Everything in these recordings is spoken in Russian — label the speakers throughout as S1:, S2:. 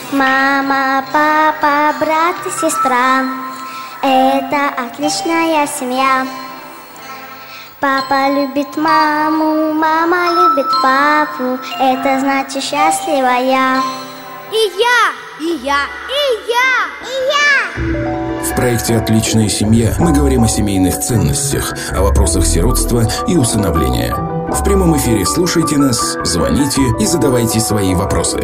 S1: Мама, папа, брат и сестра – это отличная семья. Папа любит маму, мама любит папу, это значит счастливая. И я, и я, и я, и я.
S2: В проекте «Отличная семья» мы говорим о семейных ценностях, о вопросах сиротства и усыновления. В прямом эфире слушайте нас, звоните и задавайте свои вопросы.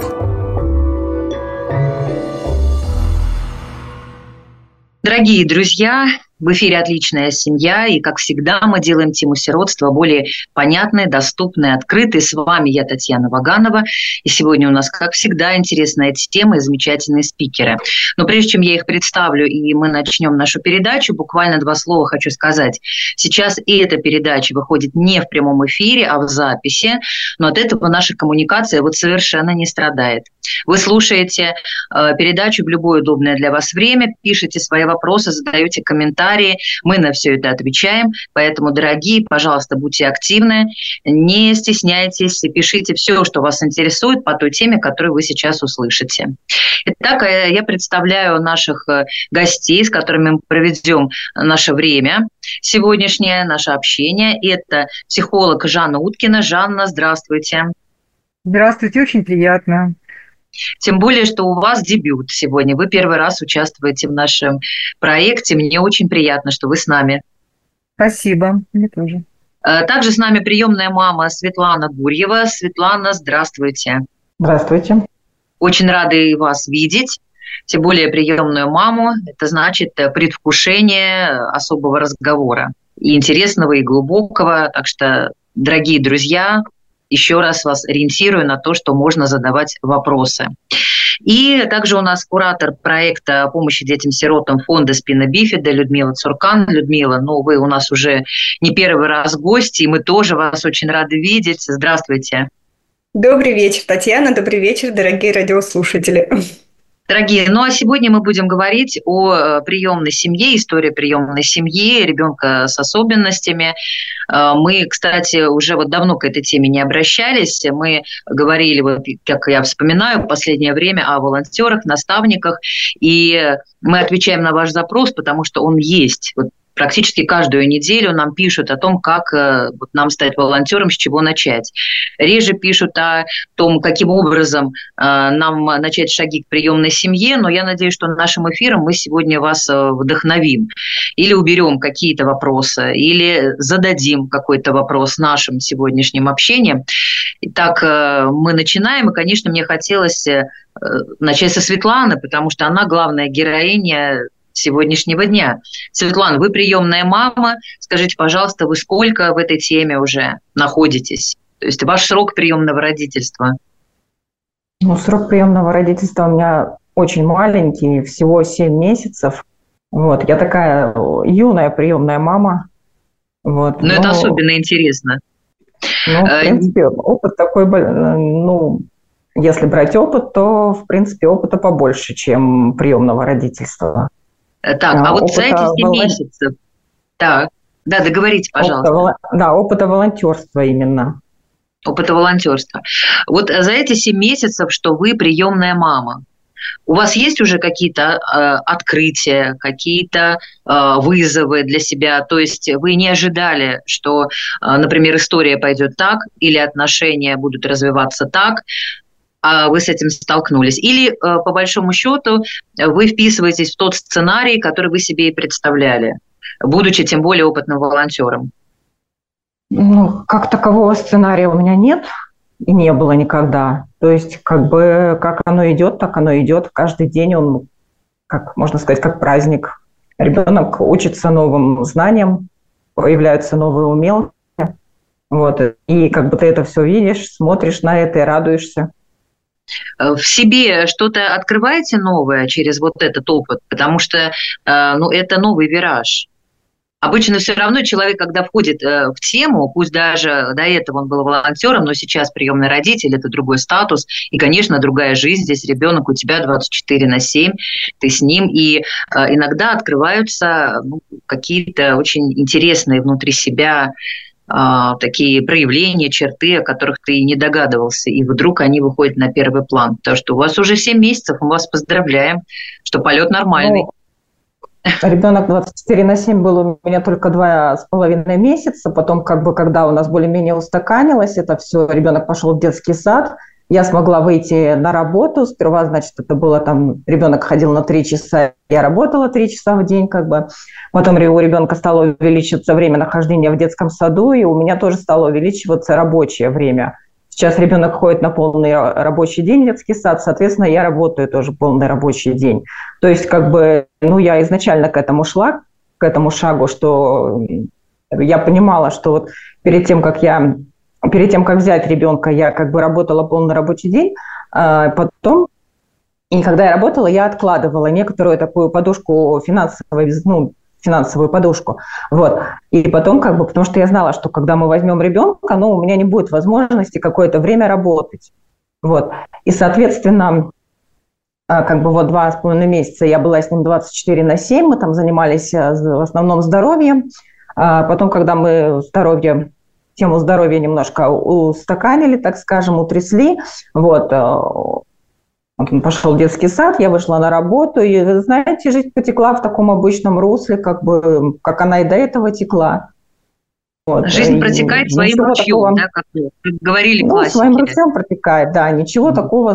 S3: Дорогие друзья, в эфире «Отличная семья», и, как всегда, мы делаем тему сиротства более понятной, доступной, открытой. С вами я, Татьяна Ваганова, и сегодня у нас, как всегда, интересная тема и замечательные спикеры. Но прежде чем я их представлю и мы начнем нашу передачу, буквально 2 слова хочу сказать. Сейчас и эта передача выходит не в прямом эфире, а в записи, но от этого наша коммуникация совершенно не страдает. Вы слушаете передачу в любое удобное для вас время, пишите свои вопросы, задаете комментарии, мы на все это отвечаем. Поэтому, дорогие, пожалуйста, будьте активны, не стесняйтесь, пишите все, что вас интересует по той теме, которую вы сейчас услышите. Итак, я представляю наших гостей, с которыми мы проведем наше время сегодняшнее, наше общение. Это психолог Жанна Уткина. Жанна, здравствуйте.
S4: Здравствуйте, очень приятно.
S3: Тем более, что у вас дебют сегодня. Вы первый раз участвуете в нашем проекте. Мне очень приятно, что вы с нами.
S4: Спасибо, мне тоже.
S3: Также с нами приемная мама Светлана Гурьева. Светлана, здравствуйте.
S5: Здравствуйте.
S3: Очень рады вас видеть. Тем более приемную маму. Это значит предвкушение особого разговора. И интересного, и глубокого. Так что, дорогие друзья, еще раз вас ориентирую на то, что можно задавать вопросы. И также у нас куратор проекта помощи детям-сиротам фонда Спина Бифида Людмила Цуркан. Людмила, вы у нас уже не первый раз гости, и мы тоже вас очень рады видеть. Здравствуйте.
S6: Добрый вечер, Татьяна. Добрый вечер, дорогие радиослушатели.
S3: Дорогие, а сегодня мы будем говорить о приемной семье, истории приемной семьи, ребенка с особенностями. Мы, кстати, уже давно к этой теме не обращались. Мы говорили, как я вспоминаю, в последнее время о волонтерах, наставниках, и мы отвечаем на ваш запрос, потому что он есть. Практически каждую неделю нам пишут о том, как нам стать волонтером, с чего начать. Реже пишут о том, каким образом нам начать шаги к приемной семье, но я надеюсь, что нашим эфиром мы сегодня вас вдохновим. Или уберем какие-то вопросы, или зададим какой-то вопрос нашим сегодняшним общением. Итак, мы начинаем, и, конечно, мне хотелось начать со Светланы, потому что она главная героиня сегодняшнего дня. Светлана, вы приемная мама. Скажите, пожалуйста, вы сколько в этой теме уже находитесь? То есть ваш срок приемного родительства?
S5: Срок приемного родительства у меня очень маленький, всего 7 месяцев. Я такая юная приемная мама.
S3: Это особенно интересно.
S5: В принципе, опыт такой, если брать опыт, то, в принципе, опыта побольше, чем приемного родительства.
S3: Так, за эти 7 месяцев... Так, договорите, пожалуйста.
S5: Опыта волонтерства именно.
S3: Опыта волонтерства. За эти 7 месяцев, что вы приемная мама, у вас есть уже какие-то открытия, какие-то вызовы для себя? То есть вы не ожидали, что, например, история пойдет так, или отношения будут развиваться так, а вы с этим столкнулись? Или, по большому счету, вы вписываетесь в тот сценарий, который вы себе и представляли, будучи тем более опытным волонтером?
S5: Как такового сценария у меня нет и не было никогда. То есть, как оно идет, так оно идет. Каждый день он, можно сказать, как праздник. Ребенок учится новым знаниям, появляются новые умелки. И ты это все видишь, смотришь на это и радуешься.
S3: В себе что-то открываете новое через этот опыт? Потому что это новый вираж. Обычно все равно человек, когда входит в тему, пусть даже до этого он был волонтером, но сейчас приемный родитель – это другой статус, и, конечно, другая жизнь. Здесь ребенок у тебя 24/7, ты с ним, и иногда открываются какие-то очень интересные внутри себя такие проявления, черты, о которых ты и не догадывался, и вдруг они выходят на первый план. Потому что у вас уже 7 месяцев, мы вас поздравляем, что полет нормальный.
S5: Ребенок 24/7 был у меня только 2,5 месяца. Потом, когда у нас более-менее устаканилось это все, ребенок пошел в детский сад, я смогла выйти на работу. Сперва, значит, это было там, ребенок ходил на 3 часа, я работала 3 часа в день, Потом у ребенка стало увеличиваться время нахождения в детском саду, и у меня тоже стало увеличиваться рабочее время. Сейчас ребенок ходит на полный рабочий день в детский сад, соответственно, я работаю тоже полный рабочий день. То есть, я изначально к этому шла, к этому шагу, что я понимала, что вот перед тем, как взять ребенка, я работала полный рабочий день, потом, и когда я работала, я откладывала некоторую такую подушку финансовую подушку. Вот. И потом, потому что я знала, что когда мы возьмем ребенка, у меня не будет возможности какое-то время работать. Вот. И, соответственно, 2,5 месяца я была с ним 24/7, мы там занимались в основном здоровьем. Потом, когда мы тему здоровья немножко устаканили, так скажем, утрясли, он пошел в детский сад, я вышла на работу, и, вы знаете, жизнь потекла в таком обычном русле, как она и до этого текла. Вот.
S3: Жизнь протекает своим ручьем, да, как говорили классики.
S5: Своим ручьем протекает, да, ничего такого,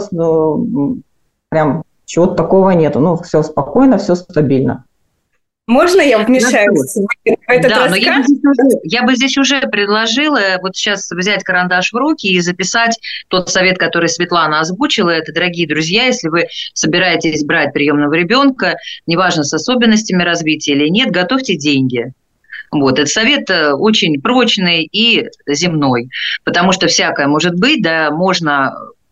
S5: прям чего-то такого нету. Все спокойно, все стабильно.
S6: Можно я вмешаюсь в этот рассказ?
S3: Но я бы здесь уже предложила вот сейчас взять карандаш в руки и записать тот совет, который Светлана озвучила. Это, дорогие друзья, если вы собираетесь брать приемного ребенка, неважно, с особенностями развития или нет, готовьте деньги. Этот совет очень прочный и земной, потому что всякое может быть, да, можно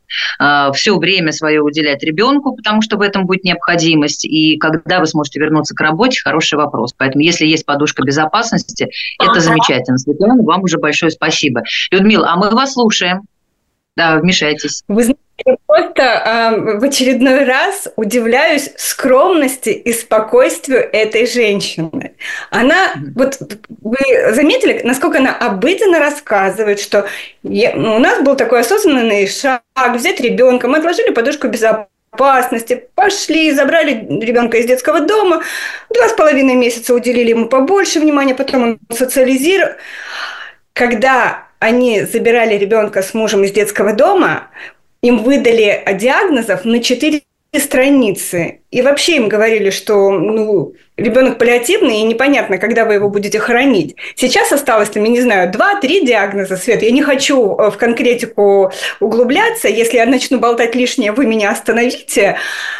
S3: все время свое уделять ребенку, потому что в этом будет необходимость. И когда вы сможете вернуться к работе, хороший вопрос. Поэтому, если есть подушка безопасности, это замечательно. Светлана, вам уже большое спасибо. Людмила, а мы вас слушаем. Да, вмешайтесь.
S6: Вы знаете, я просто в очередной раз удивляюсь скромности и спокойствию этой женщины. Она, вы заметили, насколько она обыденно рассказывает, что у нас был такой осознанный шаг взять ребенка, мы отложили подушку безопасности, пошли, забрали ребенка из детского дома, 2,5 месяца уделили ему побольше внимания, потом он социализировал. Когда они забирали ребенка с мужем из детского дома, им выдали диагнозов на 4 страницы. И вообще им говорили, что ребенок паллиативный, и непонятно, когда вы его будете хоронить. Сейчас осталось, я не знаю, 2-3 диагноза, Свет. Я не хочу в конкретику углубляться. Если я начну болтать лишнее, вы меня остановите.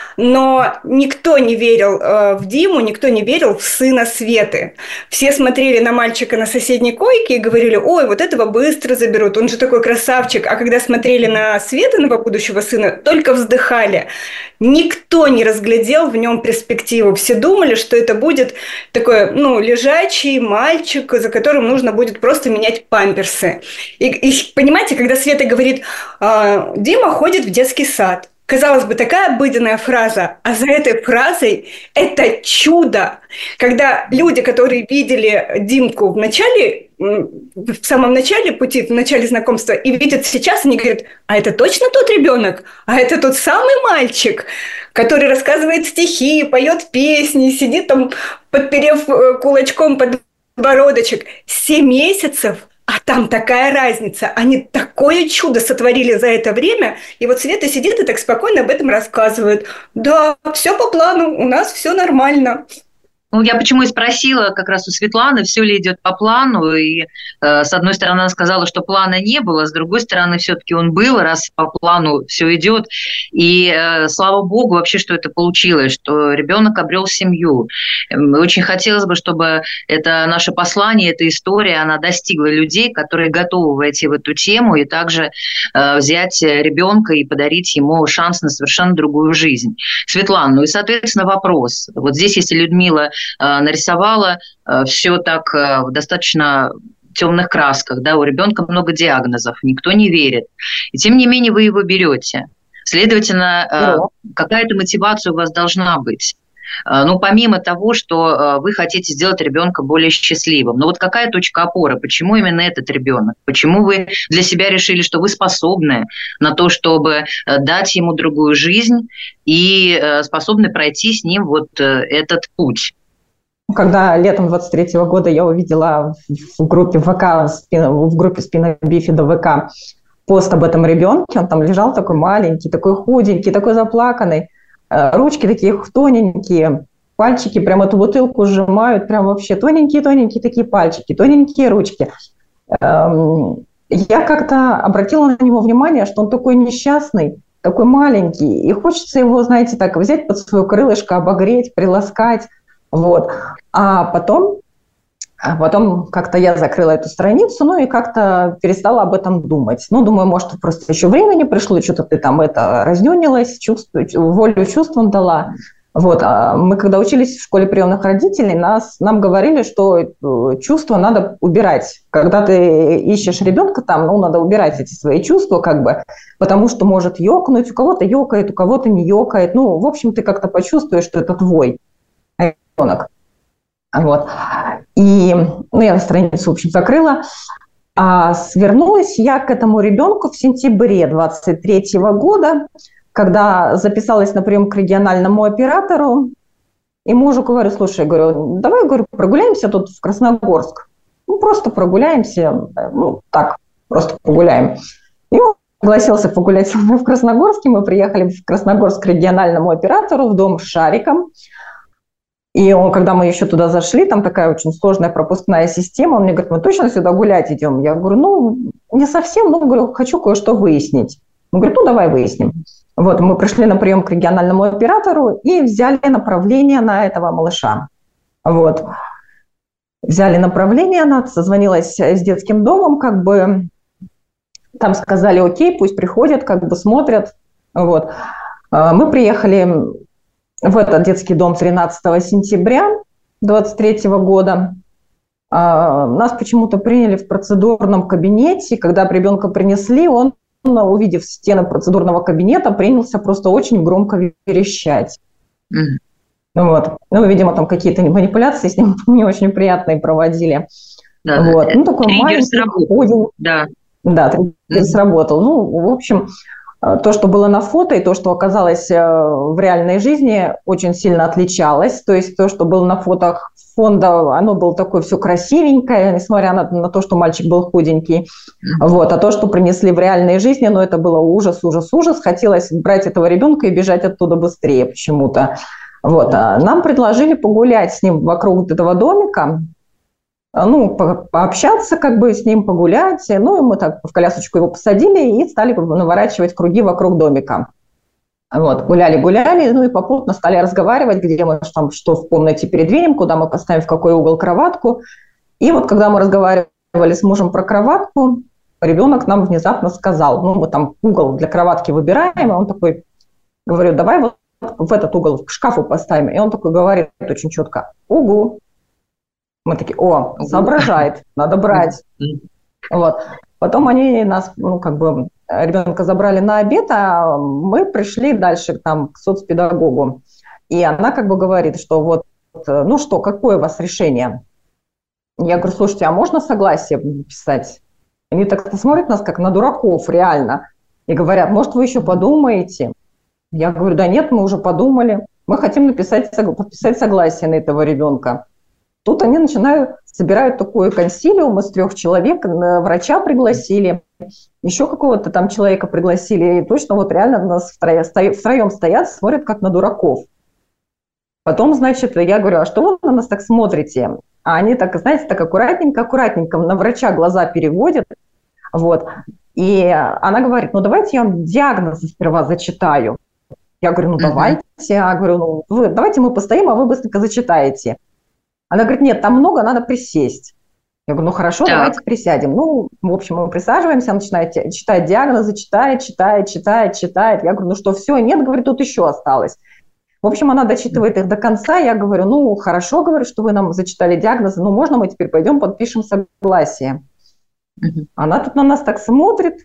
S6: Но никто не верил в Диму, никто не верил в сына Светы. Все смотрели на мальчика на соседней койке и говорили: ой, вот этого быстро заберут, он же такой красавчик. А когда смотрели на Светиного будущего сына, только вздыхали. Никто не разглядел в нем перспективу. Все думали, что это будет такой, лежачий мальчик, за которым нужно будет просто менять памперсы. И понимаете, когда Света говорит: Дима ходит в детский сад. Казалось бы, такая обыденная фраза, а за этой фразой это чудо. Когда люди, которые видели Димку в самом начале пути, в начале знакомства, и видят сейчас, они говорят: а это точно тот ребенок? А это тот самый мальчик, который рассказывает стихи, поет песни, сидит там, подперев кулачком подбородочек. 7 месяцев. А там такая разница. Они такое чудо сотворили за это время. И вот Света сидит и так спокойно об этом рассказывает. Да, все по плану, у нас все нормально.
S3: Я почему и спросила как раз у Светланы, все ли идет по плану, и с одной стороны она сказала, что плана не было, с другой стороны все-таки он был, раз по плану все идет, и слава богу вообще, что это получилось, что ребенок обрел семью. Очень хотелось бы, чтобы это наше послание, эта история, она достигла людей, которые готовы войти в эту тему и также взять ребенка и подарить ему шанс на совершенно другую жизнь. Светлана, и соответственно вопрос. Вот здесь, если Людмила нарисовала все так в достаточно темных красках, да, у ребенка много диагнозов, никто не верит, и тем не менее вы его берете. Следовательно, какая-то мотивация у вас должна быть. Ну, помимо того, что вы хотите сделать ребенка более счастливым, но вот какая точка опоры? Почему именно этот ребенок? Почему вы для себя решили, что вы способны на то, чтобы дать ему другую жизнь и способны пройти с ним вот этот путь?
S5: Когда летом 23-го года я увидела в группе ВК, в группе Спина Бифида ВК пост об этом ребенке, он там лежал такой маленький, такой худенький, такой заплаканный, ручки такие тоненькие, пальчики прям эту бутылку сжимают, прям вообще тоненькие-тоненькие такие пальчики, тоненькие ручки. Я как-то обратила на него внимание, что он такой несчастный, такой маленький, и хочется его, знаете, так взять под свое крылышко, обогреть, приласкать. Вот. А потом как-то я закрыла эту страницу, ну и как-то перестала об этом думать. Ну, думаю, может, просто еще время не пришло, что-то ты там разнюнилась, волю чувствам дала. Вот. А мы, когда учились в школе приемных родителей, нам говорили, что чувства надо убирать. Когда ты ищешь ребенка, там, надо убирать эти свои чувства, как бы, потому что может ёкнуть, у кого-то ёкает, у кого-то не ёкает. Ну, в общем, ты как-то почувствуешь, что это твой ребенок. Вот. И я страницу, в общем, закрыла. А свернулась я к этому ребенку в сентябре 23-го года, когда записалась на прием к региональному оператору. И мужу говорю, слушай, говорю, давай, говорю, прогуляемся тут в Красногорск. Ну, просто прогуляемся, так, просто погуляем. И он согласился погулять со мной в Красногорске. Мы приехали в Красногорск к региональному оператору в дом с шариком. И когда мы еще туда зашли, там такая очень сложная пропускная система, он мне говорит, мы точно сюда гулять идем? Я говорю, не совсем, говорю, хочу кое-что выяснить. Он говорит, давай выясним. Вот, мы пришли на прием к региональному оператору и взяли направление на этого малыша. Вот. Взяли направление, она созвонилась с детским домом, как бы там сказали, окей, пусть приходят, как бы смотрят. Вот. Мы приехали в этот детский дом 13 сентября 2023 года. Нас почему-то приняли в процедурном кабинете. Когда ребенка принесли, он, увидев стены процедурного кабинета, принялся просто очень громко верещать. Вот. Видимо, там какие-то манипуляции с ним не очень приятные проводили.
S3: Да,
S5: вот. Такой маленький, худенький. Да, триггер сработал. В общем, то, что было на фото, и то, что оказалось в реальной жизни, очень сильно отличалось. То есть то, что было на фотах фонда, оно было такое все красивенькое, несмотря на то, что мальчик был худенький. Вот. А то, что принесли в реальной жизни, это было ужас, ужас, ужас. Хотелось брать этого ребенка и бежать оттуда быстрее почему-то. Вот. А нам предложили погулять с ним вокруг этого домика, пообщаться как бы с ним, погулять. И мы так в колясочку его посадили и стали наворачивать круги вокруг домика. Вот, гуляли, и попутно стали разговаривать, где мы там что в комнате передвинем, куда мы поставим, в какой угол кроватку. И вот когда мы разговаривали с мужем про кроватку, ребенок нам внезапно сказал, мы там угол для кроватки выбираем, и он такой, говорю, давай вот в этот угол к шкафу поставим. И он такой говорит очень четко, угу. Мы такие, соображает, надо брать. Вот. Потом они нас, ребенка забрали на обед, а мы пришли дальше там, к соцпедагогу. И она говорит, что какое у вас решение? Я говорю, слушайте, а можно согласие написать? Они так смотрят нас, как на дураков, реально. И говорят, может, вы еще подумаете? Я говорю, да нет, мы уже подумали. Мы хотим подписать согласие на этого ребенка. Тут они собирают такой консилиум из 3 человек, врача пригласили, еще какого-то там человека пригласили, и точно реально нас втроем стоят, смотрят как на дураков. Потом, я говорю, а что вы на нас так смотрите? А они так, так аккуратненько на врача глаза переводят, вот. И она говорит, давайте я вам диагнозы сперва зачитаю. Я говорю, давайте. Я говорю, давайте мы постоим, а вы быстренько зачитаете. Она говорит, нет, там много, надо присесть. Я говорю, хорошо, давайте присядем. В общем, мы присаживаемся, она начинает читать диагнозы, читает. Я говорю, что, все? Нет, говорит, тут еще осталось. В общем, она дочитывает их до конца. Я говорю, хорошо, говорю, что вы нам зачитали диагнозы, можно мы теперь пойдем подпишем согласие. Она тут на нас так смотрит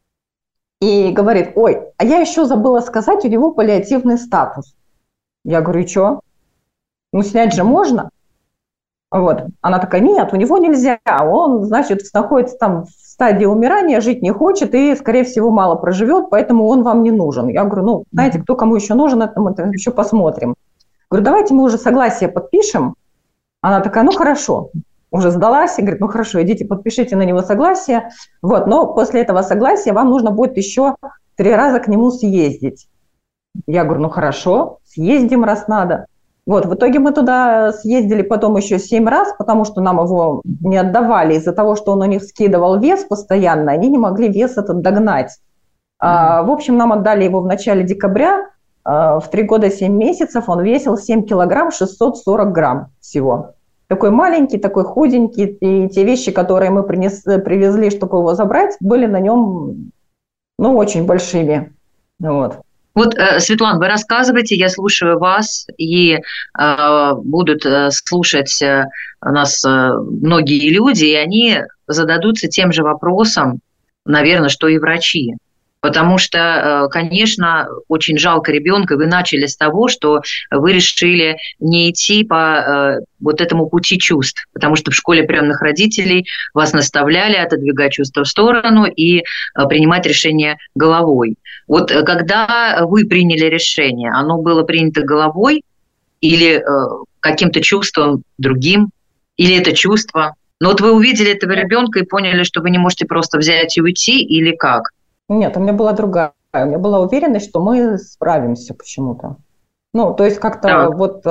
S5: и говорит, а я еще забыла сказать, у него паллиативный статус. Я говорю, и что? Ну, снять же можно. Вот. Она такая, нет, у него нельзя. Он, значит, находится там в стадии умирания, жить не хочет и, скорее всего, мало проживет, поэтому он вам не нужен. Я говорю, ну, знаете, кто кому еще нужен, это мы еще посмотрим. Говорю, давайте мы уже согласие подпишем. Она такая, ну, хорошо. Уже сдалась и говорит, ну, хорошо, идите, подпишите на него согласие. Вот. Но после этого согласия вам нужно будет еще 3 раза к нему съездить. Я говорю, ну, хорошо, съездим, раз надо. Вот, в итоге мы туда съездили потом еще 7 раз, потому что нам его не отдавали из-за того, что он у них скидывал вес постоянно, они не могли вес этот догнать. В общем, нам отдали его в начале декабря, в 3 года 7 месяцев он весил 7 килограмм 640 грамм всего. Такой маленький, такой худенький, и те вещи, которые мы привезли, чтобы его забрать, были на нем, ну, очень большими. Вот.
S3: Вот, Светлана, вы рассказываете, я слушаю вас, и будут слушать нас многие люди, и они зададутся тем же вопросом, наверное, что и врачи. Потому что, конечно, очень жалко ребенка. Вы начали с того, что вы решили не идти по вот этому пути чувств, потому что в школе приемных родителей вас наставляли отодвигать чувства в сторону и принимать решение головой. Вот когда вы приняли решение, оно было принято головой или каким-то чувством другим, или это чувство? Но вот вы увидели этого ребенка и поняли, что вы не можете просто взять и уйти, или как?
S5: Нет, у меня была другая. У меня была уверенность, что мы справимся почему-то. Ну, то есть как-то вот,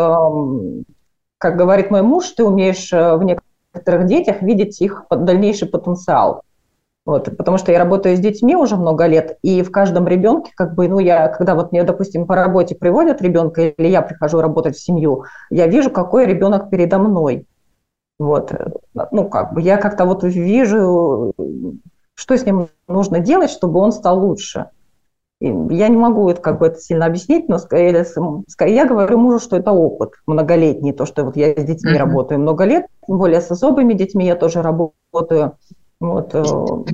S5: как говорит мой муж, ты умеешь в некоторых детях видеть их дальнейший потенциал. Вот, потому что я работаю с детьми уже много лет, и в каждом ребенке, как бы, ну, я, когда вот мне, допустим, по работе приводят ребенка, или я прихожу работать в семью, я вижу, какой ребенок передо мной. Вот, ну, как бы, я как-то вот вижу, что с ним нужно делать, чтобы он стал лучше. И я не могу это как бы это сильно объяснить, но скорее я говорю мужу, что это опыт многолетний, то, что вот я с детьми работаю много лет, тем более с особыми детьми я тоже работаю. Вот.
S3: То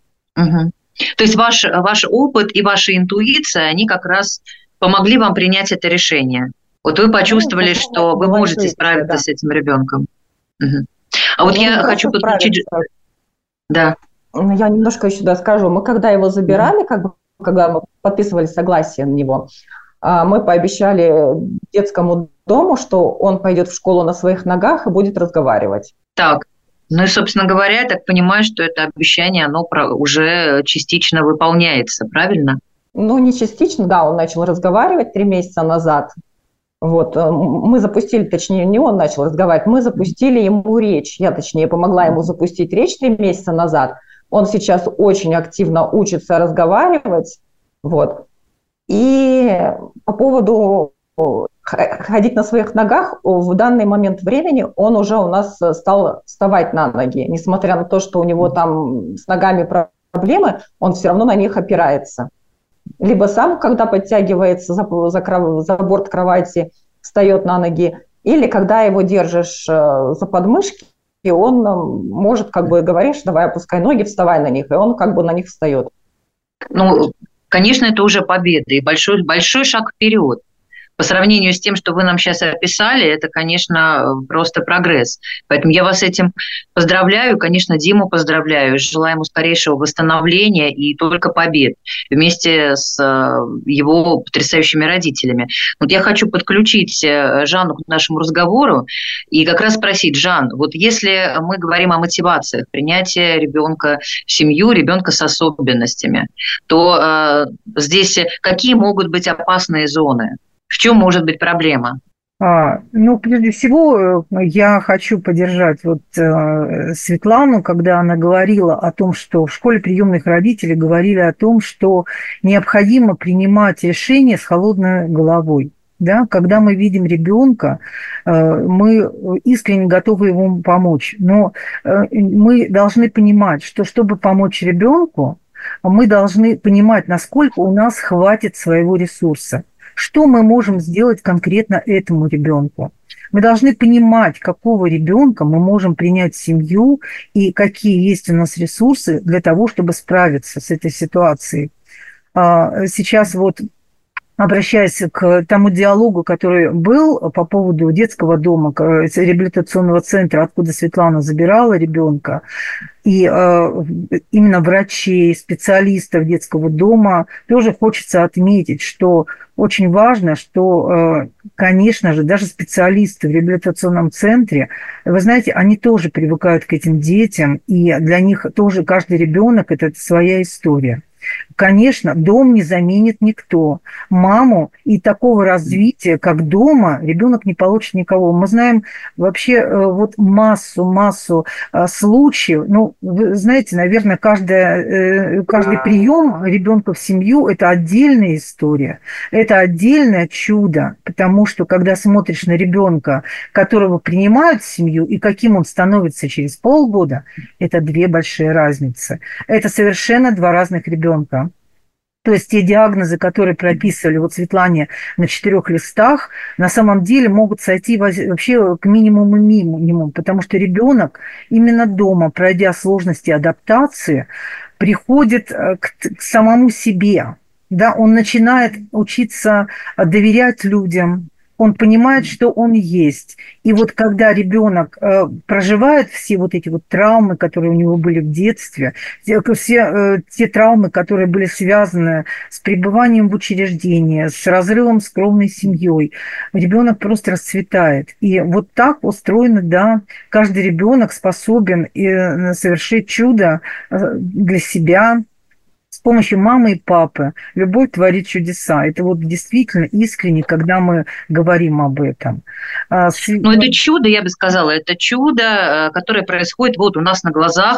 S3: есть ваш опыт и ваша интуиция, они как раз помогли вам принять это решение. Вот вы почувствовали, что вы можете справиться с этим ребенком. А вот я хочу подключить... Да.
S5: Я немножко еще скажу. Мы когда его забирали, как бы, когда мы подписывали согласие на него, мы пообещали детскому дому, что он пойдет в школу на своих ногах и будет разговаривать.
S3: Так. Ну и, собственно говоря, я так понимаю, что это обещание, оно уже частично выполняется, правильно?
S5: Ну, не частично, да, он начал разговаривать 3 месяца назад. Вот, мы запустили, точнее, не он начал разговаривать, мы запустили ему речь. Я, точнее, помогла ему запустить речь 3 месяца назад. Он сейчас очень активно учится разговаривать. Вот. И по поводу ходить на своих ногах, в данный момент времени он уже у нас стал вставать на ноги. Несмотря на то, что у него там с ногами проблемы, он все равно на них опирается. Либо сам, когда подтягивается за борт кровати, встает на ноги, или когда его держишь за подмышки, и он может, как бы говоришь, давай опускай ноги, вставай на них, и он как бы на них встает.
S3: Ну, конечно, это уже победа и большой шаг вперед. По сравнению с тем, что вы нам сейчас описали, это, конечно, просто прогресс. Поэтому я вас с этим поздравляю, конечно, Диму поздравляю, желаю ему скорейшего восстановления и только побед вместе с его потрясающими родителями. Вот я хочу подключить Жанну к нашему разговору и как раз спросить, Жан, вот если мы говорим о мотивациях принятия ребенка в семью, ребенка с особенностями, то здесь какие могут быть опасные зоны? В чем может быть проблема?
S4: Ну, прежде всего, я хочу поддержать вот Светлану, когда она говорила о том, что в школе приемных родителей говорили о том, что необходимо принимать решения с холодной головой. Да? Когда мы видим ребенка, мы искренне готовы ему помочь. Но мы должны понимать, что чтобы помочь ребенку, мы должны понимать, насколько у нас хватит своего ресурса. Что мы можем сделать конкретно этому ребенку? Мы должны понимать, какого ребенка мы можем принять в семью и какие есть у нас ресурсы для того, чтобы справиться с этой ситуацией. Сейчас вот обращаясь к тому диалогу, который был по поводу детского дома, реабилитационного центра, откуда Светлана забирала ребенка, и именно врачей, специалистов детского дома, тоже хочется отметить, что очень важно, что, конечно же, даже специалисты в реабилитационном центре, вы знаете, они тоже привыкают к этим детям, и для них тоже каждый ребенок – это своя история. Конечно, дом не заменит никто. Маму и такого развития, как дома, ребенок не получит никого. Мы знаем вообще вот массу случаев. Ну, вы знаете, наверное, каждый прием ребенка в семью – это отдельная история, это отдельное чудо, потому что когда смотришь на ребенка, которого принимают в семью, и каким он становится через полгода, это две большие разницы. Это совершенно два разных ребенка. То есть те диагнозы, которые прописывали вот Светлане на 4 листах, на самом деле могут сойти вообще к минимуму, потому что ребенок именно дома, пройдя сложности адаптации, приходит к самому себе. Да, он начинает учиться доверять людям, он понимает, что он есть. И вот когда ребенок проживает все вот эти вот травмы, которые у него были в детстве, все те травмы, которые были связаны с пребыванием в учреждении, с разрывом с кровной семьей, ребенок просто расцветает. И вот так устроено, да, каждый ребенок способен совершить чудо для себя. С помощью мамы и папы любовь творит чудеса. Это вот действительно искренне, когда мы говорим об этом.
S3: Но это чудо, я бы сказала, это чудо, которое происходит вот у нас на глазах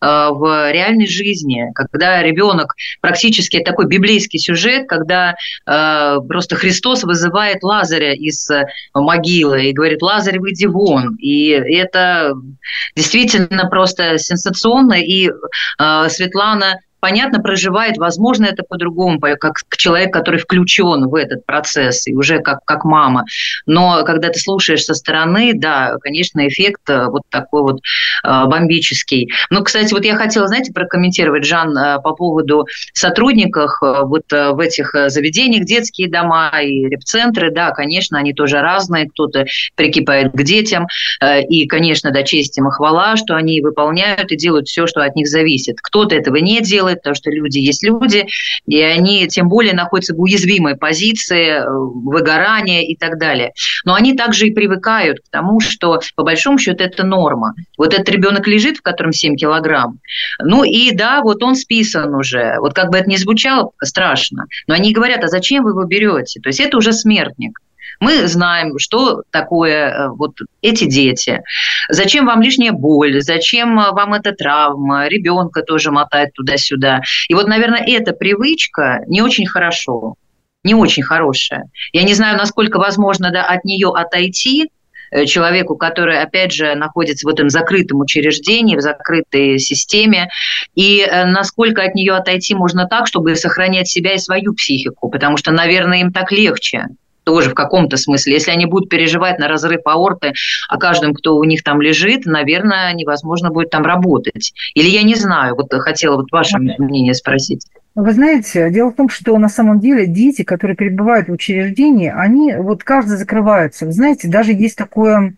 S3: в реальной жизни, когда ребенок практически такой библейский сюжет, когда просто Христос вызывает Лазаря из могилы и говорит: «Лазарь, выйди вон». И это действительно просто сенсационно. И Светлана, понятно, проживает, возможно, это по-другому, как человек, который включен в этот процесс, и уже как мама. Но когда ты слушаешь со стороны, да, конечно, эффект вот такой вот бомбический. Ну, кстати, вот я хотела, знаете, прокомментировать, Жан, по поводу сотрудников вот в этих заведениях, детские дома и репцентры, да, конечно, они тоже разные, кто-то прикипает к детям, и, конечно, да, честь им и хвала, что они выполняют и делают все, что от них зависит. Кто-то этого не делает, потому что люди есть люди, и они тем более находятся в уязвимой позиции, выгорания и так далее. Но они также и привыкают к тому, что по большому счету это норма. Вот этот ребенок лежит, в котором 7 килограмм, ну и да, вот он списан уже. Вот как бы это ни звучало страшно, но они говорят: а зачем вы его берете? То есть это уже смертник. Мы знаем, что такое вот эти дети. Зачем вам лишняя боль? Зачем вам эта травма? Ребенка тоже мотать туда-сюда. И вот, наверное, эта привычка не очень хорошо, не очень хорошая. Я не знаю, насколько возможно от нее отойти человеку, который, опять же, находится в этом закрытом учреждении, в закрытой системе, и насколько от нее отойти можно так, чтобы сохранять себя и свою психику, потому что, наверное, им так легче. Тоже в каком-то смысле. Если они будут переживать на разрыв аорты о каждом, кто у них там лежит, наверное, невозможно будет там работать. Или я не знаю, вот хотела вот ваше мнение спросить.
S4: Вы знаете, дело в том, что на самом деле дети, которые пребывают в учреждении, они вот каждый закрывается. Вы знаете, даже есть такое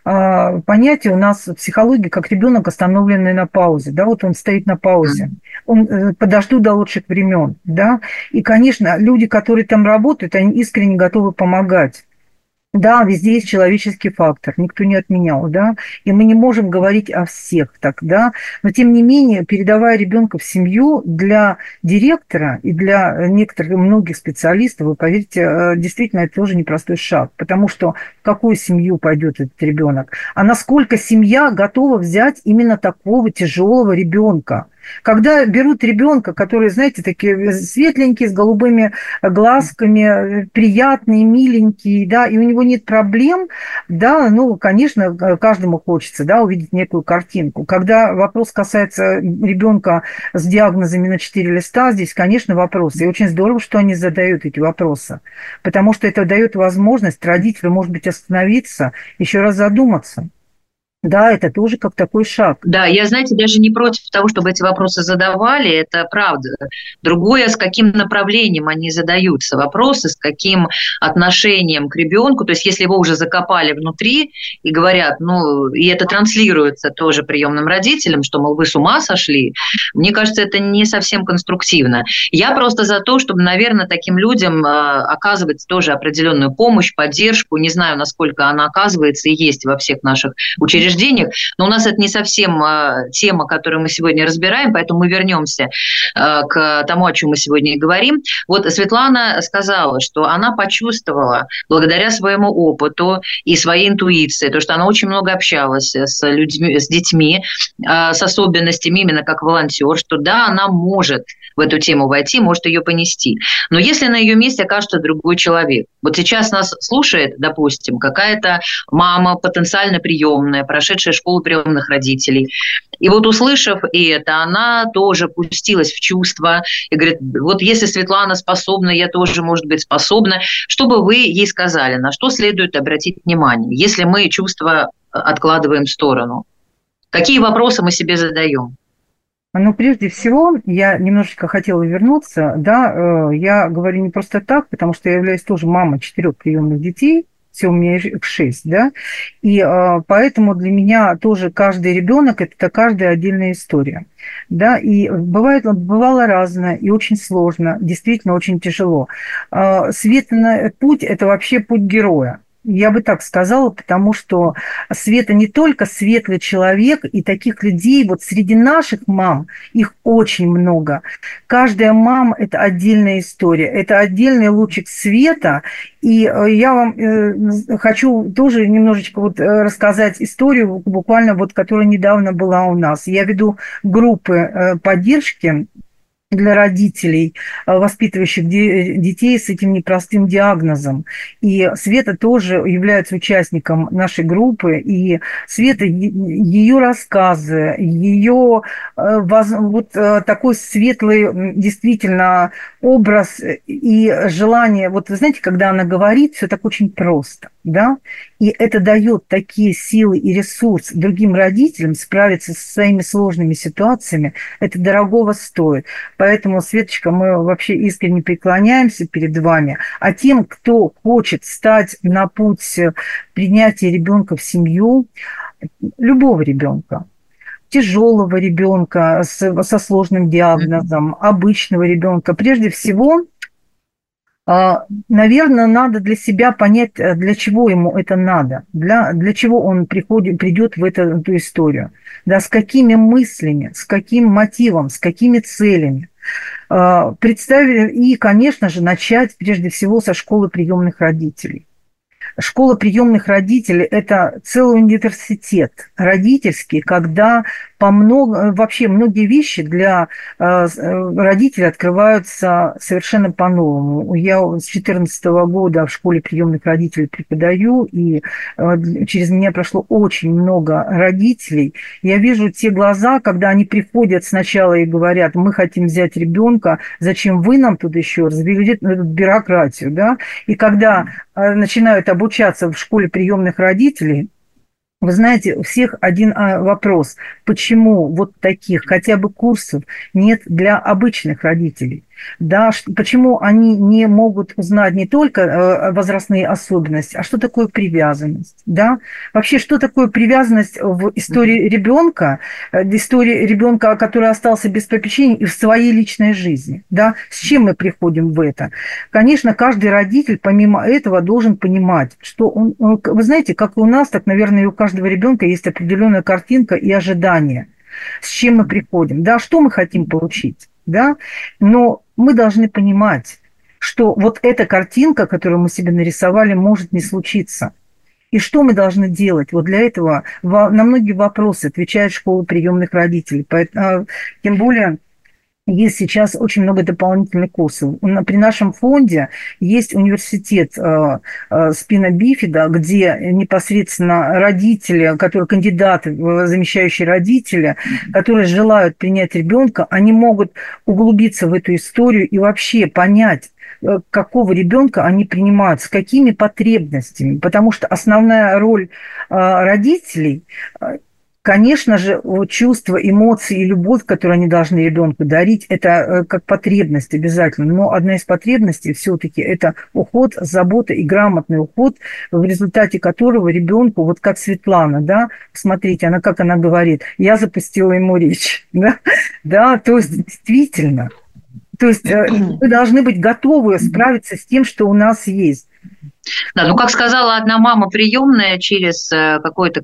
S4: понятие у нас в психологии, как ребенок, остановленный на паузе. Да, вот он стоит на паузе. Он подожду до лучших времен. Да? И, конечно, люди, которые там работают, они искренне готовы помогать. Да, везде есть человеческий фактор, никто не отменял, да, и мы не можем говорить о всех так, да, но тем не менее, передавая ребенка в семью, для директора и для многих специалистов, вы поверьте, действительно, это тоже непростой шаг, потому что в какую семью пойдет этот ребенок, а насколько семья готова взять именно такого тяжелого ребенка. Когда берут ребенка, который, знаете, такие светленькие, с голубыми глазками, приятный, миленький, да, и у него нет проблем, да, ну, конечно, каждому хочется, да, увидеть некую картинку. Когда вопрос касается ребенка с диагнозами на 4 листа, здесь, конечно, вопросы. И очень здорово, что они задают эти вопросы, потому что это дает возможность родителю, может быть, остановиться, еще раз задуматься. Да, это тоже как такой шаг.
S3: Да, я, знаете, даже не против того, чтобы эти вопросы задавали, это правда. Другое, с каким направлением они задаются вопросы, с каким отношением к ребенку. То есть, если его уже закопали внутри и говорят, ну, и это транслируется тоже приемным родителям, что, мол, вы с ума сошли, мне кажется, это не совсем конструктивно. Я просто за то, чтобы, наверное, таким людям оказывать тоже определенную помощь, поддержку. Не знаю, насколько она оказывается и есть во всех наших учреждениях, но у нас это не совсем тема, которую мы сегодня разбираем, поэтому мы вернемся к тому, о чем мы сегодня и говорим. Вот Светлана сказала, что она почувствовала благодаря своему опыту и своей интуиции, то, что она очень много общалась с людьми, с детьми, с особенностями именно как волонтер, что да, она может в эту тему войти, может ее понести. Но если на ее месте окажется другой человек, вот сейчас нас слушает, допустим, какая-то мама потенциально приемная, прошедшая школу приемных родителей, и вот услышав это, она тоже пустилась в чувства и говорит, вот если Светлана способна, я тоже, может быть, способна. Что бы вы ей сказали, на что следует обратить внимание, если мы чувства откладываем в сторону? Какие вопросы мы себе задаем?
S4: Ну, прежде всего, я немножечко хотела вернуться, да, я говорю не просто так, потому что я являюсь тоже мамой 4 приемных детей, все у меня их 6, да, и поэтому для меня тоже каждый ребенок это каждая отдельная история, да, и бывало разное и очень сложно, действительно очень тяжело. Светлый путь – это вообще путь героя. Я бы так сказала, потому что Света не только светлый человек, и таких людей вот среди наших мам, их очень много. Каждая мама – это отдельная история, это отдельный лучик света. И я вам хочу тоже немножечко вот рассказать историю, буквально вот, которая недавно была у нас. Я веду группы поддержки для родителей, воспитывающих детей с этим непростым диагнозом. И Света тоже является участником нашей группы. И Света, ее рассказы, ее вот такой светлый действительно образ и желание. Вот вы знаете, когда она говорит, все так очень просто, да? И это дает такие силы и ресурс другим родителям справиться со своими сложными ситуациями. Это дорогого стоит. Поэтому, Светочка, мы вообще искренне преклоняемся перед вами. А тем, кто хочет стать на путь принятия ребенка в семью, любого ребенка, тяжелого ребенка со сложным диагнозом, обычного ребенка, прежде всего, наверное, надо для себя понять, для чего ему это надо, для чего он придет в эту историю, да, с какими мыслями, с каким мотивом, с какими целями. Представить и, конечно же, начать прежде всего со школы приемных родителей. Школа приемных родителей – это целый университет родительский, когда вообще многие вещи для родителей открываются совершенно по-новому. Я с 2014 года в школе приемных родителей преподаю, и через меня прошло очень много родителей. Я вижу те глаза, когда они приходят сначала и говорят, мы хотим взять ребенка, зачем вы нам тут еще развели эту бюрократию, да? И когда начинают обучаться в школе приемных родителей, вы знаете, у всех один вопрос. Почему вот таких хотя бы курсов нет для обычных родителей? Да, почему они не могут узнать не только возрастные особенности, а что такое привязанность? Да? Вообще, что такое привязанность в истории ребенка, который остался без попечения и в своей личной жизни? Да? С чем мы приходим в это? Конечно, каждый родитель, помимо этого, должен понимать, что вы знаете, как и у нас, так, наверное, и у каждого ребенка есть определенная картинка и ожидание, с чем мы приходим, да, что мы хотим получить. Да? Но мы должны понимать, что вот эта картинка, которую мы себе нарисовали, может не случиться. И что мы должны делать? Вот для этого на многие вопросы отвечает школа приемных родителей. Тем более есть сейчас очень много дополнительных курсов. При нашем фонде есть университет спина бифида, где непосредственно родители, которые кандидаты, замещающие родители, которые желают принять ребенка, они могут углубиться в эту историю и вообще понять, какого ребенка они принимают, с какими потребностями. Потому что основная роль родителей, конечно же, чувства, эмоции и любовь, которую они должны ребенку дарить, это как потребность обязательно. Но одна из потребностей все-таки это уход, забота и грамотный уход, в результате которого ребенку, вот как Светлана, да, смотрите, как она говорит, я запустила ему речь, да, то есть действительно, то есть мы должны быть готовы справиться с тем, что у нас есть.
S3: Да, как сказала одна мама приемная, через какое-то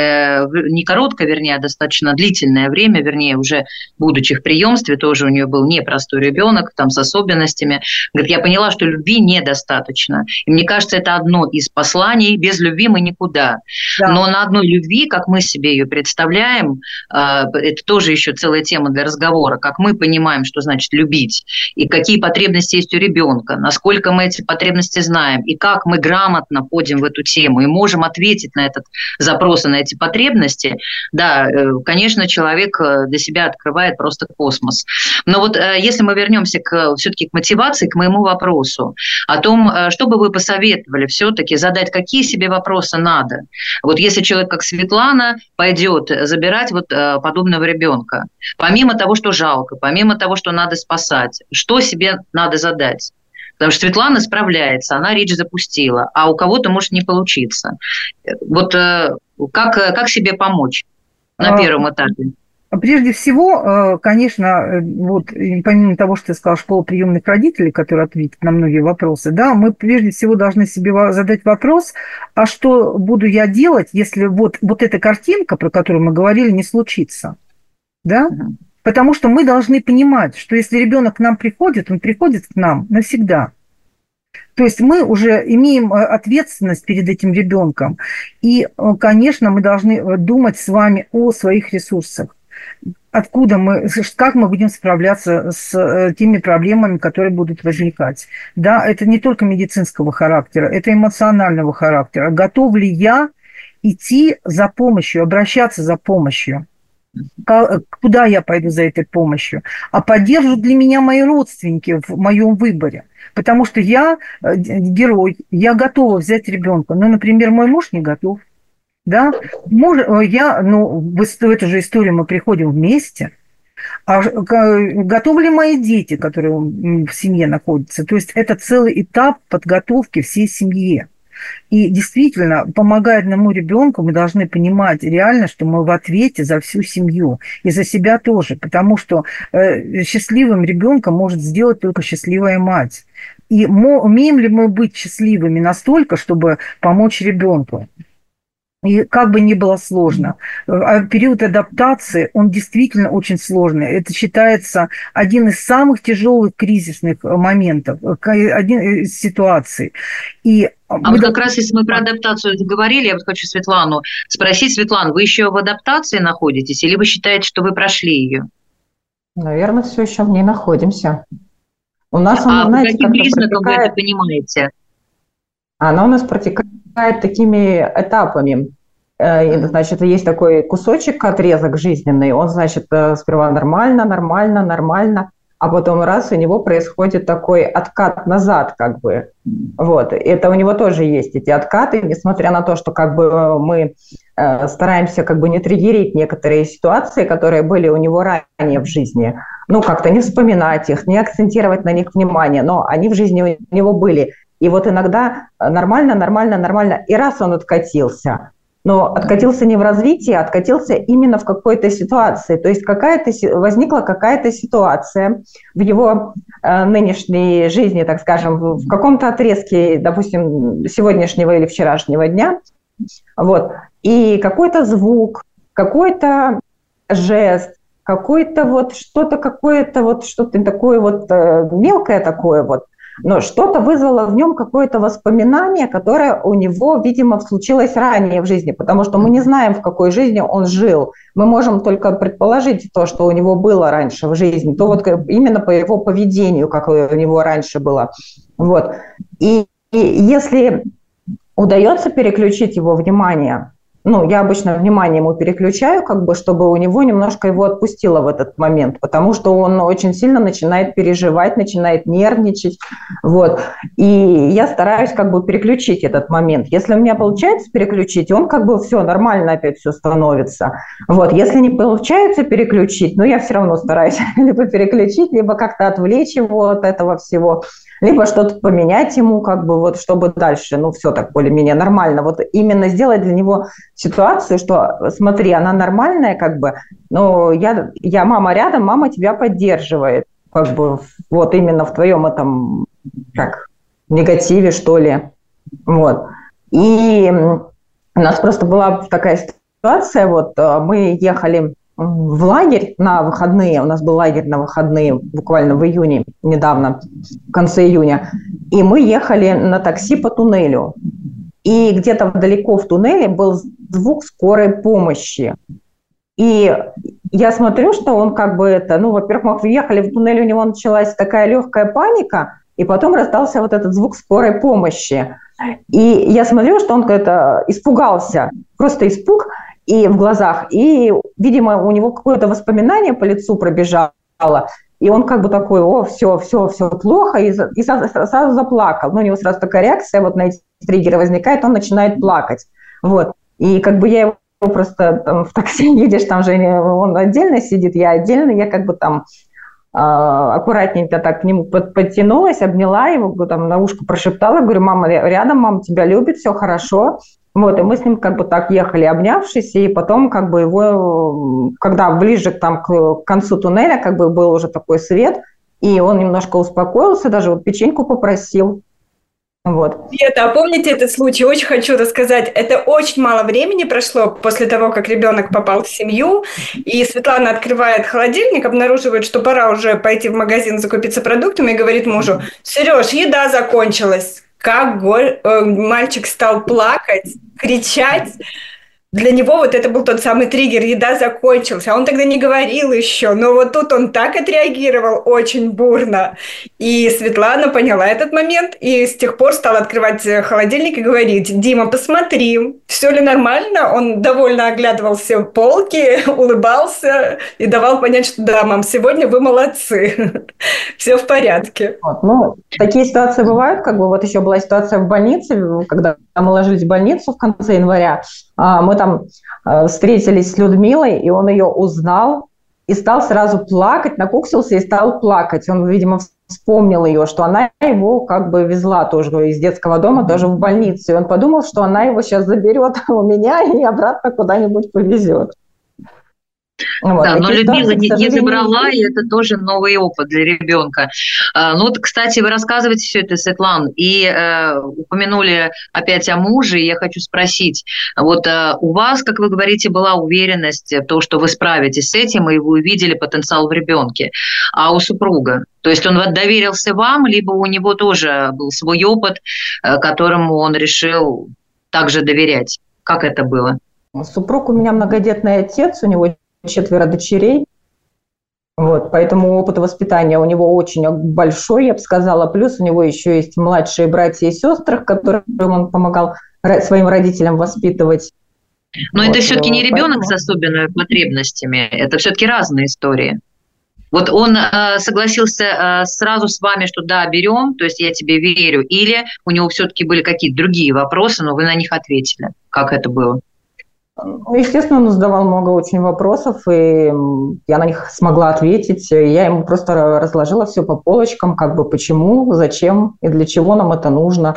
S3: не короткое, вернее, а достаточно длительное время, вернее, уже будучи в приемстве, тоже у нее был непростой ребенок, там с особенностями, говорит, я поняла, что любви недостаточно. И мне кажется, это одно из посланий, без любви мы никуда. Да. Но на одной любви, как мы себе ее представляем, это тоже еще целая тема для разговора, как мы понимаем, что значит любить, и какие потребности есть у ребенка, насколько мы эти потребности знаем, и как мы грамотно входим в эту тему и можем ответить на этот запрос и на эти потребности, да, конечно, человек для себя открывает просто космос. Но вот если мы вернемся все-таки к мотивации, к моему вопросу о том, что бы вы посоветовали все-таки задать, какие себе вопросы надо. Вот если человек, как Светлана, пойдет забирать вот подобного ребенка, помимо того, что жалко, помимо того, что надо спасать, что себе надо задать? Потому что Светлана справляется, она речь запустила, а у кого-то может не получиться. Вот как себе помочь на первом этапе?
S4: Прежде всего, конечно, вот помимо того, что я сказала, школа приемных родителей, которая ответит на многие вопросы, да, мы прежде всего должны себе задать вопрос, а что буду я делать, если вот эта картинка, про которую мы говорили, не случится, да? Потому что мы должны понимать, что если ребенок к нам приходит, он приходит к нам навсегда. То есть мы уже имеем ответственность перед этим ребенком. И, конечно, мы должны думать с вами о своих ресурсах. Как мы будем справляться с теми проблемами, которые будут возникать. Да, это не только медицинского характера, это эмоционального характера. Готов ли я идти за помощью, обращаться за помощью? Куда я пойду за этой помощью? А поддержат ли меня мои родственники в моем выборе? Потому что я герой, я готова взять ребенка. Но, например, мой муж не готов. Да? В эту же историю мы приходим вместе. А готовы ли мои дети, которые в семье находятся? То есть это целый этап подготовки всей семьи. И действительно, помогая одному ребенку, мы должны понимать реально, что мы в ответе за всю семью и за себя тоже, потому что счастливым ребенком может сделать только счастливая мать. И умеем ли мы быть счастливыми настолько, чтобы помочь ребенку? И как бы ни было сложно, период адаптации, он действительно очень сложный. Это считается один из самых тяжелых кризисных моментов, один из ситуаций.
S3: Как раз если мы про адаптацию говорили, я вот хочу Светлану спросить. Светлана, вы еще в адаптации находитесь или вы считаете, что вы прошли ее?
S5: Наверное, все еще в ней находимся. У нас
S3: по каким признакам вы это понимаете?
S5: Она у нас протекает такими этапами. Значит, есть такой кусочек, отрезок жизненный, он, значит, сперва нормально, а потом раз, у него происходит такой откат назад, как бы. Вот. Это у него тоже есть эти откаты, несмотря на то, что как бы мы стараемся как бы не триггерить некоторые ситуации, которые были у него ранее в жизни. Как-то не вспоминать их, не акцентировать на них внимание, но они в жизни у него были. И вот иногда нормально, и раз он откатился. Но откатился не в развитии, а откатился именно в какой-то ситуации. То есть возникла какая-то ситуация в его нынешней жизни, так скажем, в каком-то отрезке, допустим, сегодняшнего или вчерашнего дня. Вот. И какой-то звук, какой-то жест, какое-то что-то такое мелкое такое вот, но что-то вызвало в нем какое-то воспоминание, которое у него, видимо, случилось ранее в жизни, потому что мы не знаем, в какой жизни он жил. Мы можем только предположить то, что у него было раньше в жизни, то вот именно по его поведению, как у него раньше было. Вот. И если удается переключить его внимание, я обычно внимание ему переключаю, как бы, чтобы у него немножко его отпустило в этот момент, потому что он очень сильно начинает переживать, начинает нервничать, вот. И я стараюсь как бы переключить этот момент. Если у меня получается переключить, он как бы все нормально опять все становится. Вот. Если не получается переключить, я все равно стараюсь либо переключить, либо как-то отвлечь его от этого всего, либо что-то поменять ему, как бы, вот, чтобы дальше, все так более-менее нормально. Вот именно сделать для него ситуацию, что, смотри, она нормальная, как бы, но я мама рядом, мама тебя поддерживает, как бы, вот именно в твоем этом, негативе, что ли. Вот. И у нас просто была такая ситуация, вот, мы ехали в лагерь на выходные, у нас был лагерь на выходные буквально в июне, недавно, в конце июня, и мы ехали на такси по туннелю. И где-то далеко в туннеле был звук скорой помощи. И я смотрю, что он как бы во-первых, мы въехали в туннель, у него началась такая легкая паника, и потом раздался вот этот звук скорой помощи. И я смотрю, что он испугался, просто испуг, и в глазах, и, видимо, у него какое-то воспоминание по лицу пробежало, и он как бы такой, все плохо, и сразу заплакал. У него сразу такая реакция, вот на эти триггеры возникает, он начинает плакать. Вот. И как бы я его просто в такси едешь, там же он отдельно сидит, я отдельно, я как бы там аккуратненько так к нему подтянулась, обняла его, там на ушко прошептала, говорю, мама рядом, мама тебя любит, все хорошо. Вот, и мы с ним как бы так ехали, обнявшись, и потом как бы его, когда ближе там к концу туннеля, как бы был уже такой свет, и он немножко успокоился, даже вот печеньку попросил. Вот.
S6: Света, а помните этот случай? Очень хочу рассказать. Это очень мало времени прошло после того, как ребенок попал в семью, и Светлана открывает холодильник, обнаруживает, что пора уже пойти в магазин закупиться продуктами, и говорит мужу: Сереж, еда закончилась. Как мальчик стал плакать, кричать. Для него вот это был тот самый триггер, еда закончилась, а он тогда не говорил еще, но вот тут он так отреагировал очень бурно, и Светлана поняла этот момент, и с тех пор стала открывать холодильник и говорить: Дима, посмотри, все ли нормально, он довольно оглядывал все полки, улыбался и давал понять, что да, мам, сегодня вы молодцы, все в порядке.
S5: Вот, такие ситуации бывают, как бы вот еще была ситуация в больнице, когда мы ложились в больницу в конце января, мы там встретились с Людмилой, и он ее узнал и стал сразу плакать, накуксился и стал плакать. Он, видимо, вспомнил ее, что она его как бы везла тоже из детского дома, даже в больницу. И он подумал, что она его сейчас заберет у меня и обратно куда-нибудь повезет.
S3: Вот, да, но Людмила не забрала, и это тоже новый опыт для ребенка. Кстати, вы рассказываете все это, Светлана, и упомянули опять о муже, и я хочу спросить, вот у вас, как вы говорите, была уверенность в том, что вы справитесь с этим, и вы увидели потенциал в ребенке, а у супруга? То есть он доверился вам, либо у него тоже был свой опыт, которому он решил также доверять? Как это было?
S5: Супруг у меня многодетный отец, у него 4 дочерей, вот, поэтому опыт воспитания у него очень большой, я бы сказала, плюс у него еще есть младшие братья и сестры, которым он помогал своим родителям воспитывать.
S3: Но вот, это все-таки не ребенок с особенными потребностями, это все-таки разные истории. Вот он согласился сразу с вами, что да, берем, то есть я тебе верю, или у него все-таки были какие-то другие вопросы, но вы на них ответили? Как это было?
S5: Естественно, он задавал много очень вопросов, и я на них смогла ответить. Я ему просто разложила все по полочкам, как бы почему, зачем и для чего нам это нужно.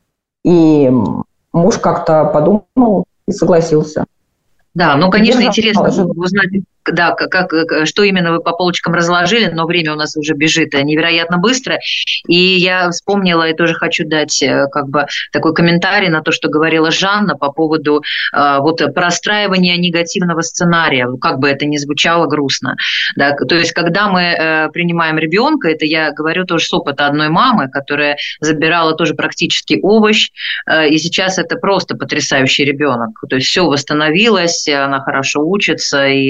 S5: И муж как-то подумал и согласился.
S3: Да, конечно, интересно узнать, да, что именно вы по полочкам разложили, но время у нас уже бежит невероятно быстро. И я вспомнила, и тоже хочу дать такой комментарий на то, что говорила Жанна по поводу простраивания негативного сценария, как бы это ни звучало грустно. Да, то есть, когда мы принимаем ребенка, это я говорю тоже с опыта одной мамы, которая забирала тоже практически овощ, и сейчас это просто потрясающий ребенок. То есть все восстановилось, она хорошо учится, и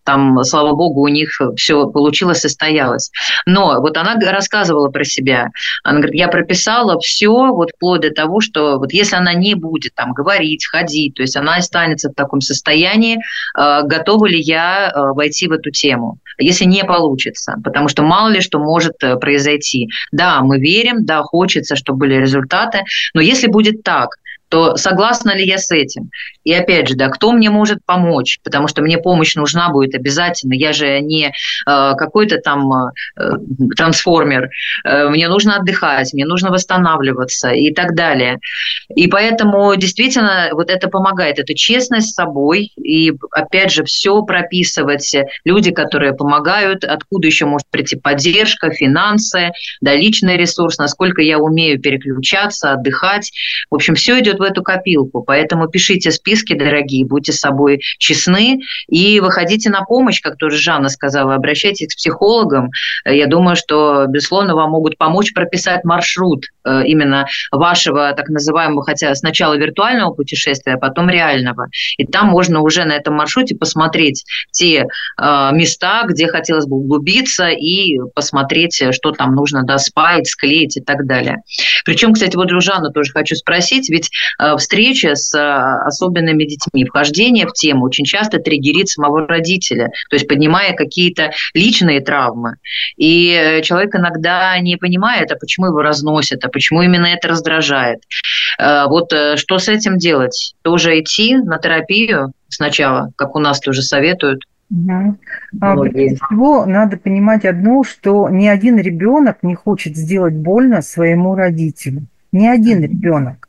S3: там, слава богу, у них все получилось, состоялось. Но вот она рассказывала про себя. Она говорит, я прописала все, вот вплоть до того, что вот если она не будет там говорить, ходить, то есть она останется в таком состоянии, готова ли я войти в эту тему, если не получится, потому что мало ли что может произойти. Да, мы верим, да, хочется, чтобы были результаты, но если будет так, то согласна ли я с этим? И опять же, да, кто мне может помочь? Потому что мне помощь нужна будет обязательно. Я же не какой-то там трансформер. Мне нужно отдыхать, мне нужно восстанавливаться и так далее. И поэтому действительно вот это помогает. Это честность с собой. И опять же, все прописывать. Люди, которые помогают, откуда еще может прийти поддержка, финансы, да, личный ресурс, насколько я умею переключаться, отдыхать. В общем, все идет в эту копилку. Поэтому пишите списки, дорогие, будьте с собой честны и выходите на помощь, как тоже Жанна сказала, обращайтесь к психологам. Я думаю, что, безусловно, вам могут помочь прописать маршрут именно вашего так называемого, хотя сначала виртуального путешествия, а потом реального. И там можно уже на этом маршруте посмотреть те места, где хотелось бы углубиться, и посмотреть, что там нужно доспаять, склеить и так далее. Причем, кстати, вот у Жанны тоже хочу спросить, ведь встреча с особенными детьми, вхождение в тему очень часто триггерит самого родителя, то есть поднимая какие-то личные травмы. И человек иногда не понимает, а почему его разносят, а почему именно это раздражает. Вот что с этим делать? Тоже идти на терапию сначала, как у нас тоже советуют?
S4: Прежде всего, надо понимать одно, что ни один ребенок не хочет сделать больно своему родителю. Ни один ребенок.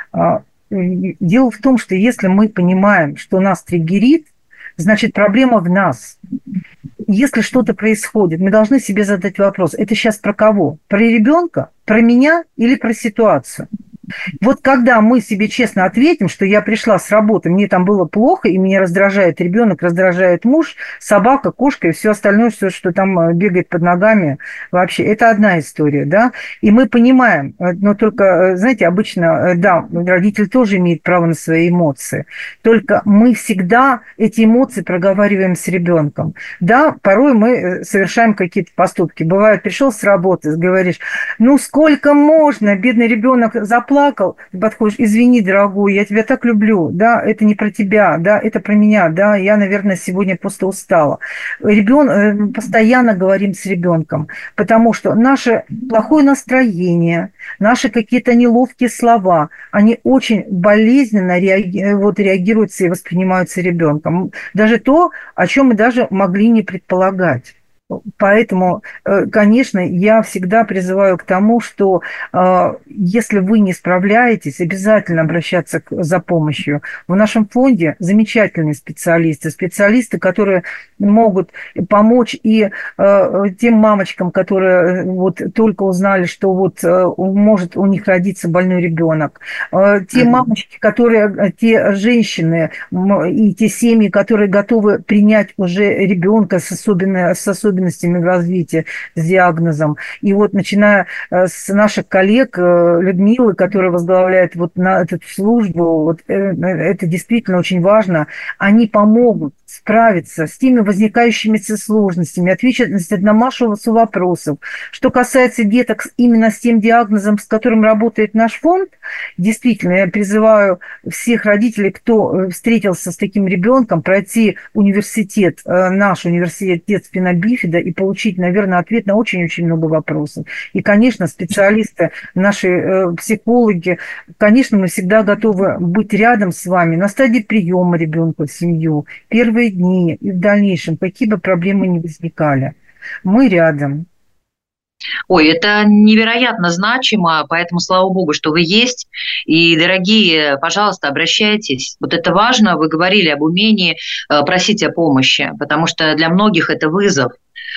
S4: Дело в том, что если мы понимаем, что нас триггерит, значит, проблема в нас. Если что-то происходит, мы должны себе задать вопрос, это сейчас про кого? Про ребенка, про меня или про ситуацию? Вот когда мы себе честно ответим, что я пришла с работы, мне там было плохо, и меня раздражает ребенок, раздражает муж, собака, кошка и все остальное, все, что там бегает под ногами, вообще, это одна история, да, и мы понимаем, но только, знаете, обычно, да, родитель тоже имеет право на свои эмоции, только мы всегда эти эмоции проговариваем с ребенком, да, порой мы совершаем какие-то поступки, бывает, пришел с работы, говоришь, ну сколько можно, бедный ребенок заплакал, подходишь, извини, дорогой, я тебя так люблю, да, это не про тебя, да, это про меня, да, я, наверное, сегодня просто устала. Постоянно говорим с ребенком, потому что наше плохое настроение, наши какие-то неловкие слова, они очень болезненно реагируются и воспринимаются ребенком. Даже то, о чем мы даже могли не предполагать. Поэтому, конечно, я всегда призываю к тому, что если вы не справляетесь, обязательно обращаться за помощью. В нашем фонде замечательные специалисты, которые могут помочь и тем мамочкам, которые вот только узнали, что вот может у них родиться больной ребенок, те мамочки, те женщины и те семьи, которые готовы принять уже ребенка с особенностями в развитии, с диагнозом. И вот начиная с наших коллег, Людмилы, которая возглавляет вот на эту службу, вот, это действительно очень важно, они помогут справиться с теми возникающими сложностями, отвечать на массу вопросов. Что касается деток именно с тем диагнозом, с которым работает наш фонд, действительно, я призываю всех родителей, кто встретился с таким ребенком, пройти университет, наш университет спина бифида и получить, наверное, ответ на очень-очень много вопросов. И, конечно, специалисты, наши психологи, конечно, мы всегда готовы быть рядом с вами на стадии приема ребенка в семью, первые дни и в дальнейшем, какие бы проблемы ни возникали. Мы рядом.
S3: Ой, это невероятно значимо, поэтому слава богу, что вы есть. И, дорогие, пожалуйста, обращайтесь. Вот это важно, вы говорили об умении просить о помощи, потому что для многих это вызов.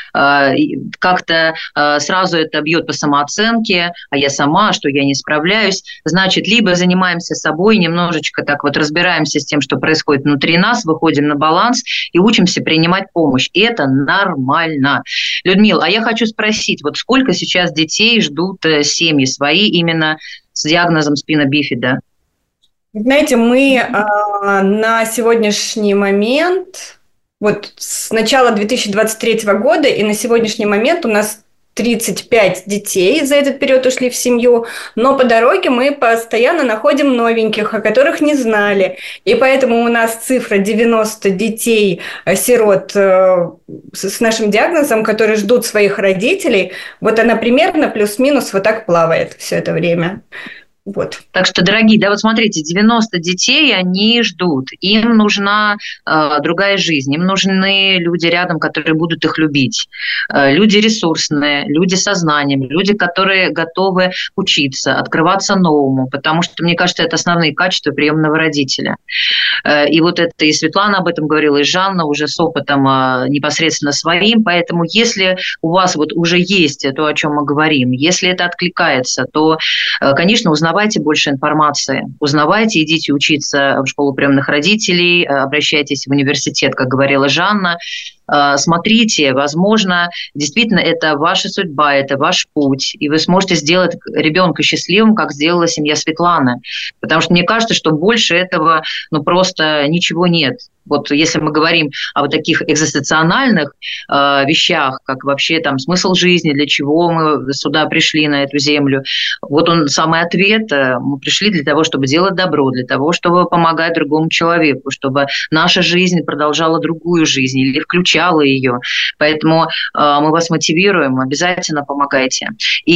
S3: Как-то сразу это бьет по самооценке, а я сама, что я не справляюсь. Значит, либо занимаемся собой, немножечко так вот разбираемся с тем, что происходит внутри нас, выходим на баланс и учимся принимать помощь. И это нормально. Людмила, а я хочу спросить, вот сколько сейчас детей ждут семьи свои именно с диагнозом спина бифида?
S6: Знаете, мы на сегодняшний момент Вот с начала 2023 года и на сегодняшний момент у нас 35 детей за этот период ушли в семью, но по дороге мы постоянно находим новеньких, о которых не знали. И поэтому у нас цифра 90 детей-сирот с нашим диагнозом, которые ждут своих родителей, вот она примерно плюс-минус вот так плавает все это время. Вот.
S3: Так что, дорогие, да, вот смотрите, 90 детей, они ждут. Им нужна другая жизнь, им нужны люди рядом, которые будут их любить. Люди ресурсные, люди со знанием, люди, которые готовы учиться, открываться новому, потому что, мне кажется, это основные качества приемного родителя. И вот это и Светлана об этом говорила, и Жанна уже с опытом непосредственно своим, поэтому если у вас вот уже есть то, о чем мы говорим, если это откликается, то, конечно, узнавайте больше информации, узнавайте, идите учиться в школу приемных родителей, обращайтесь в университет, как говорила Жанна, смотрите, возможно, действительно, это ваша судьба, это ваш путь, и вы сможете сделать ребенка счастливым, как сделала семья Светланы. Потому что мне кажется, что больше этого просто ничего нет. Вот если мы говорим о вот таких экзистенциональных вещах, как вообще там смысл жизни, для чего мы сюда пришли, на эту землю, вот он самый ответ. Мы пришли для того, чтобы делать добро, для того, чтобы помогать другому человеку, чтобы наша жизнь продолжала другую жизнь или включала ее. Поэтому мы вас мотивируем, обязательно помогайте.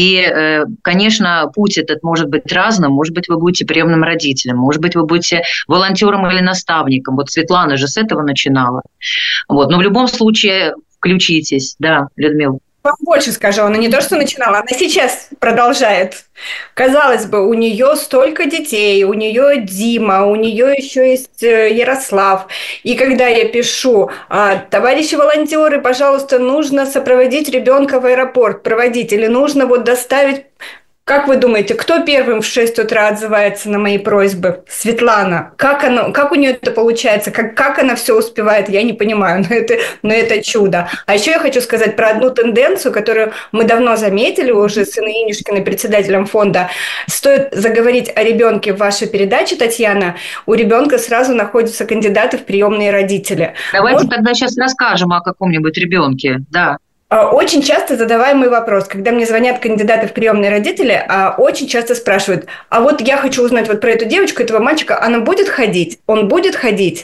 S3: И, конечно, путь этот может быть разным. Может быть, вы будете приемным родителем, может быть, вы будете волонтером или наставником. Вот Светлана же с этого начинала. Вот. Но в любом случае включитесь. Да, Людмила.
S6: Вам больше скажу, она не то, что начинала, она сейчас продолжает. Казалось бы, у нее столько детей, у нее Дима, у нее еще есть Ярослав. И когда я пишу: товарищи волонтеры, пожалуйста, нужно сопроводить ребенка в аэропорт, проводить, или нужно вот доставить... Как вы думаете, кто первым в 6 утра отзывается на мои просьбы? Светлана. Как у нее это получается? Как она все успевает? Я не понимаю, но это чудо. А еще я хочу сказать про одну тенденцию, которую мы давно заметили уже с Инной Инюшкиной, председателем фонда. Стоит заговорить о ребенке в вашей передаче, Татьяна, у ребенка сразу находятся кандидаты в приемные родители.
S3: Давайте тогда сейчас расскажем о каком-нибудь ребенке. Да.
S6: Очень часто задаваемый вопрос, когда мне звонят кандидаты в приемные родители, очень часто спрашивают: а вот я хочу узнать вот про эту девочку, этого мальчика, она будет ходить? Он будет ходить?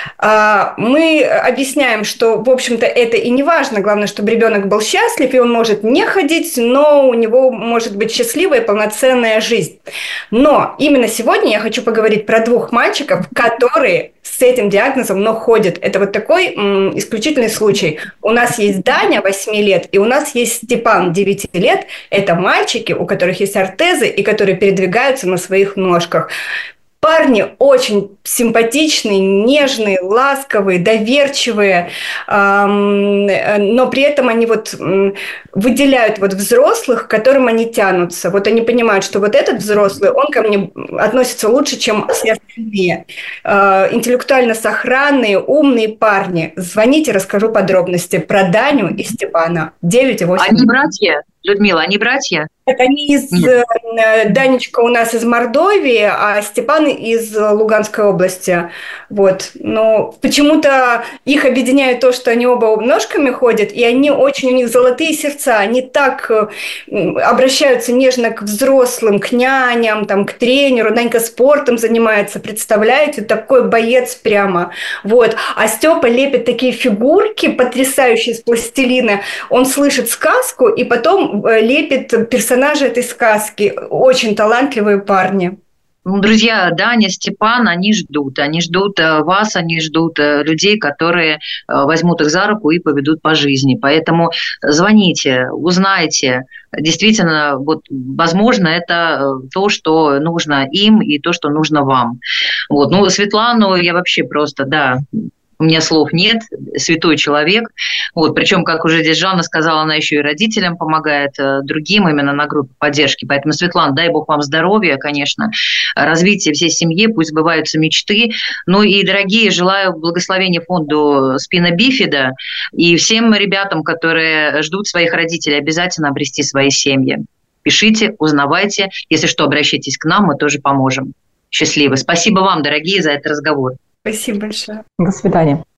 S6: Мы объясняем, что, в общем-то, это и не важно. Главное, чтобы ребенок был счастлив, и он может не ходить, но у него может быть счастливая, полноценная жизнь. Но именно сегодня я хочу поговорить про 2 мальчиков, которые с этим диагнозом, но ходят. Это вот такой исключительный случай. У нас есть Даня, 8 лет, и у нас есть Степан, 9 лет. Это мальчики, у которых есть ортезы и которые передвигаются на своих ножках. Парни очень симпатичные, нежные, ласковые, доверчивые, но при этом они вот выделяют вот взрослых, к которым они тянутся. Вот они понимают, что вот этот взрослый, он ко мне относится лучше, чем все остальные. Интеллектуально сохранные, умные парни. Звоните, расскажу подробности про Даню и Степана. 9 и 8.
S3: Они братья? Людмила, они братья?
S6: Это они Данечка у нас из Мордовии, а Степан из Луганской области. Вот. Но почему-то их объединяет то, что они оба ножками ходят, и они очень, у них золотые сердца. Они так обращаются нежно к взрослым, к няням, там, к тренеру. Данька спортом занимается, представляете? Такой боец прямо. Вот. А Степа лепит такие фигурки потрясающие из пластилина. Он слышит сказку и потом лепит персонажа этой сказки. Очень талантливые парни.
S3: Друзья, Даня, Степан, они ждут вас, они ждут людей, которые возьмут их за руку и поведут по жизни. Поэтому звоните, узнайте. Действительно, вот, возможно, это то, что нужно им и то, что нужно вам. Вот. Ну, Светлану я вообще просто, да... У меня слов нет, святой человек. Вот, причем, как уже здесь Жанна сказала, она еще и родителям помогает, другим именно на группе поддержки. Поэтому, Светлана, дай Бог вам здоровья, конечно, развития всей семьи, пусть сбываются мечты. Ну и, дорогие, желаю благословения фонду Спина Бифида и всем ребятам, которые ждут своих родителей, обязательно обрести свои семьи. Пишите, узнавайте. Если что, обращайтесь к нам, мы тоже поможем. Счастливо. Спасибо вам, дорогие, за этот разговор.
S6: Спасибо большое.
S5: До свидания.